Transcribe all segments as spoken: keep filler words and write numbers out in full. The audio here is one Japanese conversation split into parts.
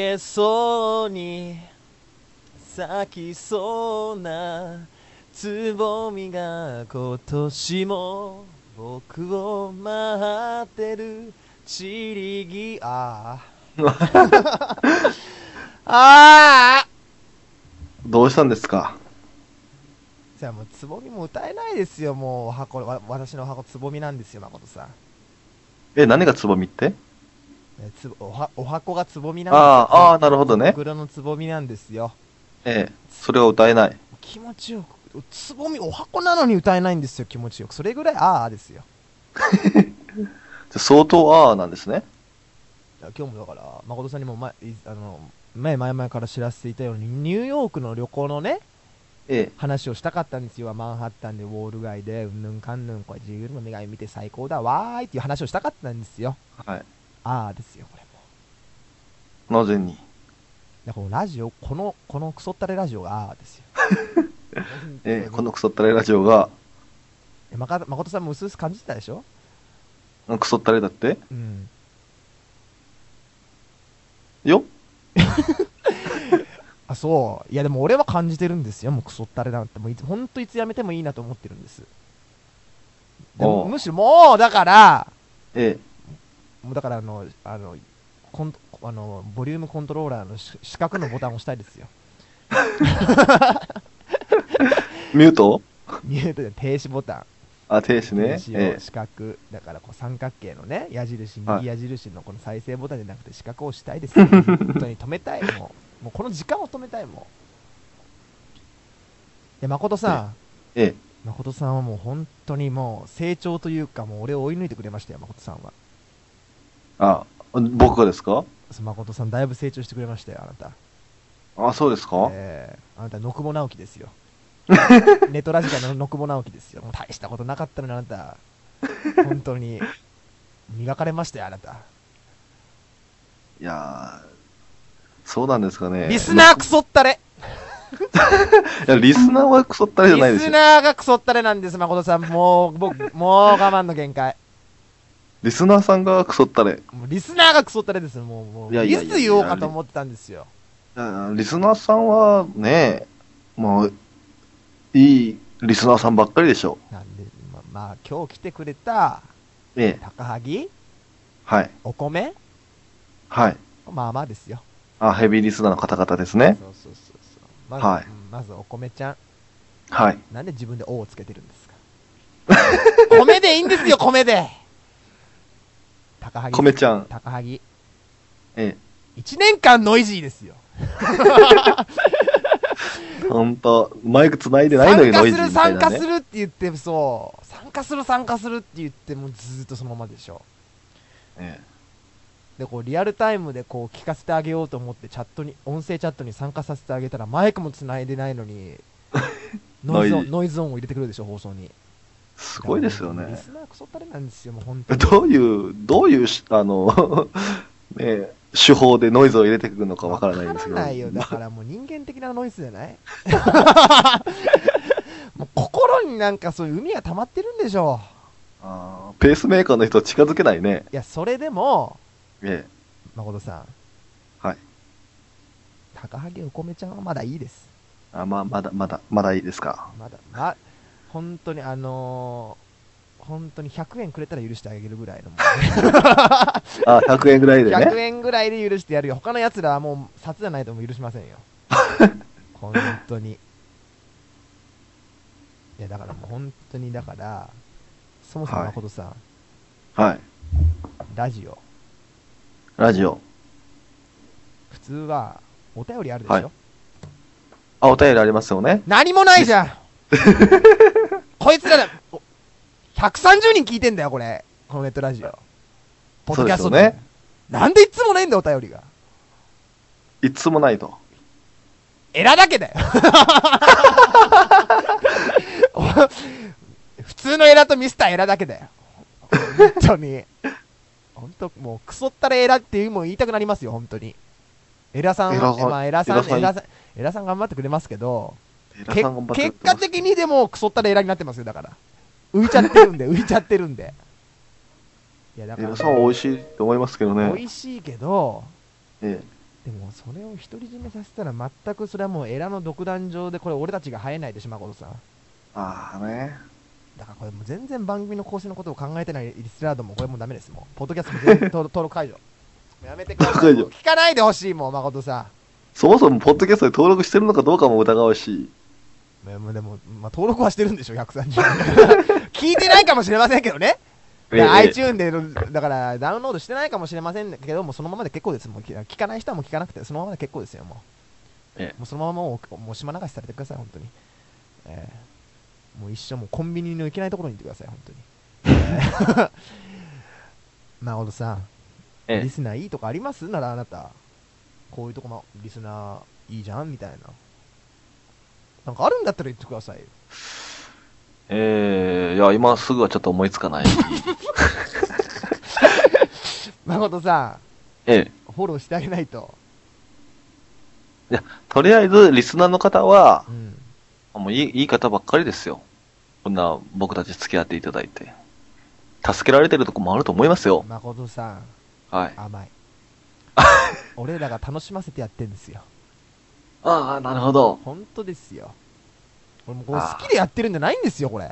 けそうに咲きそうなつぼみが今年も僕を待ってる。散りぎああああどうしたんですか？ じゃあもうつぼみも歌えないですよ。もうお箱わ私のお箱つぼみなんですよ、誠さん。 え、何がつぼみって？ えつおはお箱がつぼみなんですよ。 ああ、ああ、なるほどね。 僕らのつぼみなんですよ。 ええ、それは歌えない。 気持ちよく、つぼみお箱なのに歌えないんですよ。気持ちよく、それぐらいああですよ。 じゃ相当ああなんですね。 いや今日もだから誠さんにも前いあの前前々から知らせていたように、ニューヨークの旅行のねええ、 話をしたかったんですよ。マンハッタンでウォール街でうんぬんかんぬん、これ自由の女神見て最高だわーいっていう話をしたかったんですよ。 はい。 ああですよ、これも。 なぜに？ だからこのラジオ、このこのクソったれラジオがああですよ。本ええ、こ当に。 のクソったれラジオが、 えまか誠さんも薄々感じてたでしょ？ クソったれだってうん。 よ。 あ、そう。いやでも俺は感じてるんですよ。もうクソったれなんて。もういつ、ほんといつやめてもいいなと思ってるんです。でおう。 むしろもう、だから、 ええ、 もうだからあの、あの、コンあのボリュームコントローラーのし四角のボタンを押したいですよ。 ミュート。 ミュートで停止ボタン。 あ、停止停ね。ええ、 止を四角。だからこう三角形のね、矢印、 はい。 右矢印のこの再生ボタンじゃなくて四角を押したいですよ。本当に止めたい。もう、もうこの時間を止めたいもん。で、誠ええ、 さん、 ええ。 誠さんはもう本当にもう成長というか、もう俺を追い抜いてくれましたよ、誠さんは。 あ、僕がですか？ そう誠さんだいぶ成長してくれましたよ、あなた。 あ、そうですか？ えー、あなた、野久保直樹ですよ。ネトラジカの野久保直樹ですよ。もう大したことなかったのにあなた、本当に磨かれましたよ、あなた。 いやー、そうなんですかね。の、 リスナークソったれ。 いや、リスナーはクソったれじゃリないですよ。 スナーがクソったれなんです、誠さん。もう、僕、もう我慢の限界。 リスナーさんがクソったれ。 もうリスナーがクソったれです。もう、もう、 いやいいつ言おうやいやいや、リ、 かと思ってたんですよ。 あリスナーさんはね、もう、いいリスナーさんばっかりでしょなんで、ま、まあ、今日来てくれた、 う。ええ、 高萩、 はい、 お米、 はい。 まあまあですよ。 あ、ヘビーリスナーの方々ですね。 そうそうそうそう。まず、うんはい、 まずお米ちゃん。 はい。 なんで自分で「お」をつけてるんですか？米でいいんですよ、米で。高萩さん。 米ちゃん、 高萩。 えいちねんかんノイジーですよ。 え、ほんと、マイク繋いでないのに参加する、 ノイジーみたい参加なね。 するって言ってそう。参加する、参加するって言ってもずーっとそのままでしょ。 えで、こう、リアルタイムでこう、聞かせてあげようと思ってチャットに、音声チャットに参加させてあげたら、マイクも繋いでないのに、ノイズオン、 ノイジー。 ノイズオンを入れてくるでしょ、放送に。 すごいだからもですよね。 うリスナークソったれなんですよ、もう本当に。 どういう、どういうし、あの、ねえ、手法でノイズを入れてくるのかわからないわかですけど。 らないよ。だからもう人間的なノイズじゃない？もう心になんかそういう海が溜まってるんでしょあーペースメーカーの人近づけないね。 う。いや、それでも、 ええ、 誠さん、 はい。 高萩お米ちゃんはまだいいです。 あ、まあ、まだ、まだ、まだいいですか。 まだ、ま、本当にあのー、本当にひゃくえんくれたら許してあげるぐらいのもんね。 あ、ひゃくえんぐらいで 100 ね。 円ぐらいで許してやるよ。他のやつらはもう札じゃないともう許しませんよ。本当に。いや、だからもう本当に、だから、そもそもはい。 誠さん、 はい。 ラジオ、 ラジオ。 普通はお便りあるではい。 しょ？ あ、お便りありますよね。 何もないです。 じゃん。こいつらだ、おひゃくさんじゅうにん聞いてんだよ、これ。このネットラジオ。ポッそうドキャストで。 ですよね。 なんでいつもないんだよ、お便りが。 いつもないと。 エラだけだよ。普通のエラとミスターエラだけだよ。本当に。本当、もう、クソったれエラっていうもん言いたくなりますよ、本当に。エラさん、え、 エラが、 まあ、エラさん、 エラさん、エエラさん、エラさん頑張ってくれますけど、けラさん頑張ってや結ってますけど。 果的にでもクソったれエラになってますよ、だから。浮いちゃってるんで、浮いちゃってるんで。いや、だからエラさんは美味もしいと思いますけどう、 ね。 美味しいけど、 えでもそれを独り占めさせたら全くそれはもうエラの独壇場でこれ俺たちが生えないでしょ誠さん。 ああね。 だからこれもう全然番組の更新のことを考えてないリスナーどもこれもうダメです。もうポッドキャストも全然登録登録解除。やめてください。もう聞かないでほしいもん誠さん。 そもそもポッドキャストで登録してるのかどうかも疑わしい。 でも、でもまあ、登録はしてるんでしょひゃくさんじゅう聞いてないかもしれませんけどね。 ええ iTunes でだからダウンロードしてないかもしれませんけどもそのままで結構です。もう聞かない人はもう聞かなくてそのままで結構ですよ。もう、 ええ、 もうそのままもうもう島流しされてください本当に。えー、もう一生もうコンビニの行けないところに行ってください本当に。えー、誠さん、 ええ、 リスナーいいとこありますならあなたこういうとこもリスナーいいじゃんみたいななんかあるんだったら言ってくださいよ。 えー、いや、今すぐはちょっと思いつかない。 誠さええ。 んフォローしてあげないと。 いや、とりあえず、リスナーの方はう、んもういい、いい方ばっかりですよ。こんな僕たち付き合っていただいて。助けられてるとこもあると思いますよ。 誠さんはい。 甘い俺らが楽しませてやってんですよああ、なるほど。 本当ですよ。俺もこれ好きでやってるんじゃないんですよこれ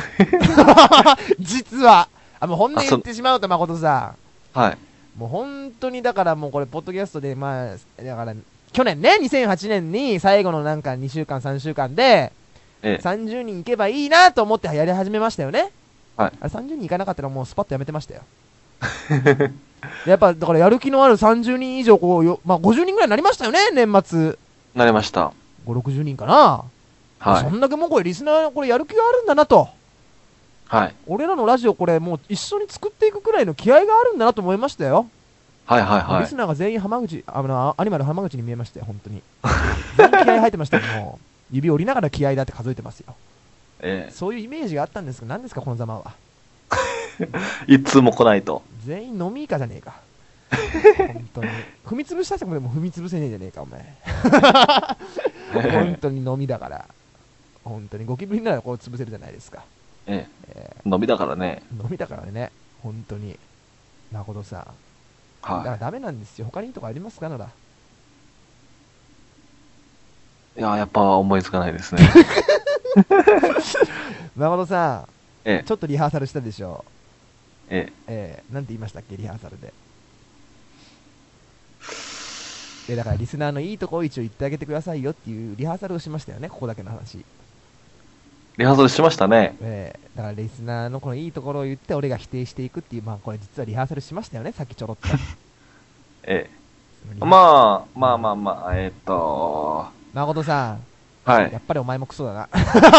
実はあもう本音言ってしまうと誠さはい。 んもう本当にだからもうこれポッドキャストでまあだから去年ねにせんはちねんに最後のなんかにしゅうかんさんしゅうかんでええ。 さんじゅうにんいけばいいなと思ってやり始めましたよね。 はい。 あれさんじゅうにんいかなかったらもうスパッとやめてましたよやっぱだからやる気のあるさんじゅうにん以上こうよ、まあ、ごじゅうにんぐらいになりましたよね年末。 なりました。 ごじゅうろくじゅうにんかな、 はい。 そんだけもうこれリスナーこれやる気があるんだなと。 はい。 俺らのラジオこれもう一緒に作っていくくらいの気合があるんだなと思いましたよ。 はいはいはいリス。ナーが全員浜口あのアニマル浜口に見えましたよ本当に全員気合入ってましたよ。もう指折りながら気合だって数えてますよ。 えそういうイメージがあったんですけど何ですかこのざまは。 え。一通も来ないと。 全員飲みイカじゃねえか本当に踏み潰したくても踏み潰せねえじゃねえかお前本当に飲みだから本当にゴキブリならこう潰せるじゃないですか。 えええ。飲みだからね。 ー、飲みだからね本当に誠さんだからはダメなんですよ。他にいいとこありますかなら。 い。いや、やっぱ思いつかないですね。 誠さんええ。 ちょっとリハーサルしたでしょ。 ええー、なんて言いましたっけリハーサルで。でだからリスナーのいいとこを一応言ってあげてくださいよっていうリハーサルをしましたよねここだけの話。 え。リハーサルしましたね。 えー、だからリスナーのこのいいところを言って俺が否定していくっていうまあこれ実はリハーサルしましたよねさっきちょろっとええ。 あまあ、まあまあまあ、えーっと、 誠さんはい。 やっぱりお前もクソだな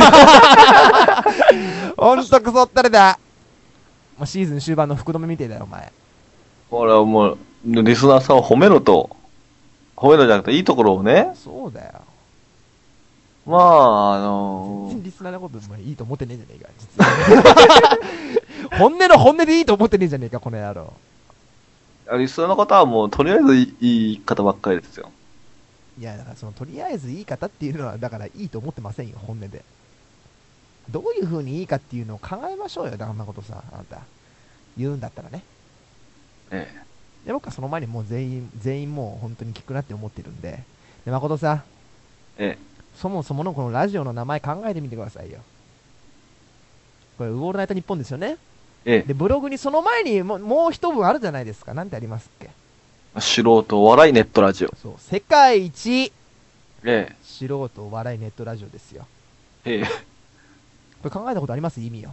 ほんとクソったれだ。もうシーズン終盤の福留みてえだよお前。 これはもう、リスナーさんを褒めろと。褒めろじゃなくて、いいところをね。 そうだよ。 まあ、あの全然リスナーのことお前いいと思ってねえんじゃねえか実は本音の本音でいいと思ってねえんじゃねえかこの野郎。 ー、リスナーの方はもう、とりあえずいいいい方ばっかりですよ。 いやだからそのとりあえずいい方っていうのはだからいいと思ってませんよ本音で。どういう風にいいかっていうのを考えましょうよだから誠さんあなた言うんだったらね。 えで僕はその前にもう全員全員もう本当に聞くなって思ってるんで。で誠さんえ。えそもそものこのラジオの名前考えてみてくださいよ。これ、ウォールナイトニッポンですよね。 え。えで、ブログにその前にももう一文あるじゃないですか。なんてありますっけ。 え。素人お笑いネットラジオ。 そう、世界一え素人お笑いネットラジオですよ。 え。ええ。 これ考えたことあります意味を。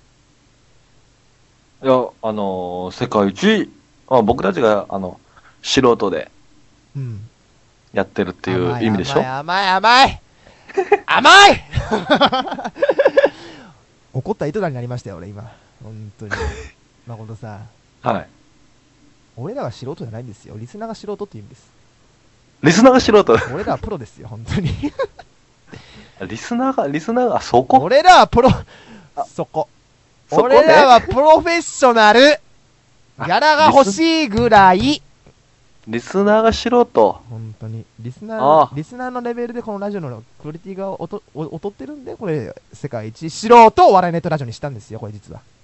いや、あのー世界一、まあ、僕たちが、あの、素人でうん。 やってるっていう意味でしょ。 甘い甘い甘い甘い怒った糸段になりましたよ、俺今。本当に。誠さん。 はい。 俺らが素人じゃないんですよ。リスナーが素人って意味です。 リスナーが素人。 俺らはプロですよ、本当に。 リスナーが、リスナーが、あそこ俺らはプロ、そこ。 そこね俺らはプロフェッショナル。ギャラが欲しいぐらい。 リスナーが素人。 本当に。リスナーあのあ、 リスナーのレベルでこのラジオのクオリティがおとお劣ってるんで、これ、世界一素人お笑いネットラジオにしたんですよ、これ実は。